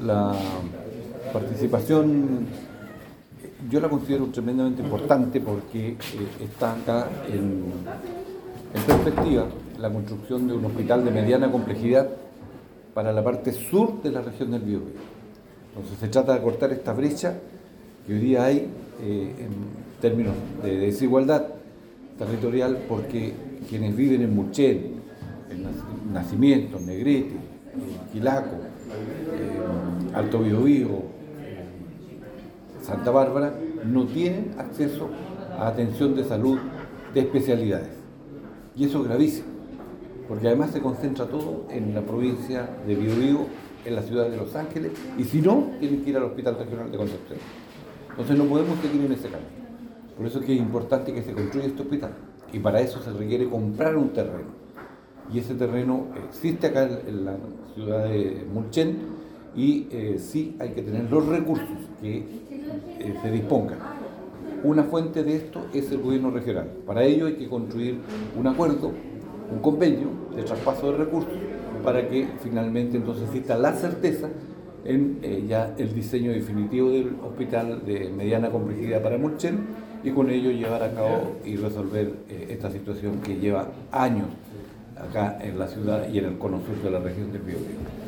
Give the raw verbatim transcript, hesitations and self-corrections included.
la participación yo la considero tremendamente importante porque eh, está acá en, en perspectiva la construcción de un hospital de mediana complejidad para la parte sur de la región del Biobío. Entonces se trata de cortar esta brecha que hoy día hay eh, en términos de desigualdad territorial, porque quienes viven en Mulchen, en Nacimiento, Negrete, en Quilaco, en Alto Biobío, Santa Bárbara, no tienen acceso a atención de salud de especialidades. Y eso es gravísimo, porque además se concentra todo en la provincia de Biobío, en la ciudad de Los Ángeles, y si no, tienen que ir al Hospital Regional de Concepción. Entonces no podemos seguir en ese camino. Por eso es que es importante que se construya este hospital, y para eso se requiere comprar un terreno. Y ese terreno existe acá en la ciudad de Mulchen, y eh, sí hay que tener los recursos que eh, se dispongan. Una fuente de esto es el gobierno regional. Para ello hay que construir un acuerdo, un convenio de traspaso de recursos, para que finalmente entonces exista la certeza en eh, ya el diseño definitivo del hospital de mediana complejidad para Mulchen, y con ello llevar a cabo y resolver eh, esta situación que lleva años acá en la ciudad y en el cono sur de la región del Biobío.